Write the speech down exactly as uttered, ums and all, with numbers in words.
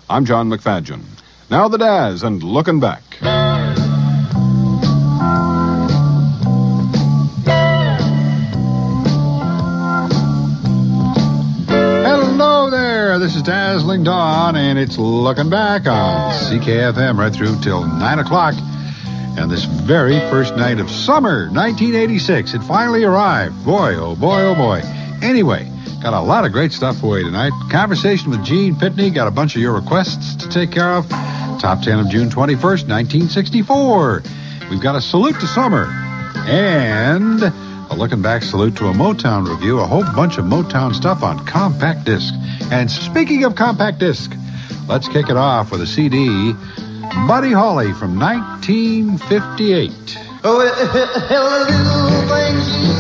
I'm John McFadgen. Now the Daz and Looking Back. Hello there, this is Dazzling Dawn, and it's Looking Back on C K F M right through till nine o'clock. And this very first night of summer, nineteen eighty-six, it finally arrived. Boy, oh boy, oh boy. Anyway, got a lot of great stuff for you tonight. Conversation with Gene Pitney, got a bunch of your requests to take care of. Top ten of June twenty-first, nineteen sixty-four. We've got a salute to summer. And a Looking Back salute to a Motown review, a whole bunch of Motown stuff on compact disc. And speaking of compact disc, let's kick it off with a C D, Buddy Holly from nineteen fifty-eight. Oh, little things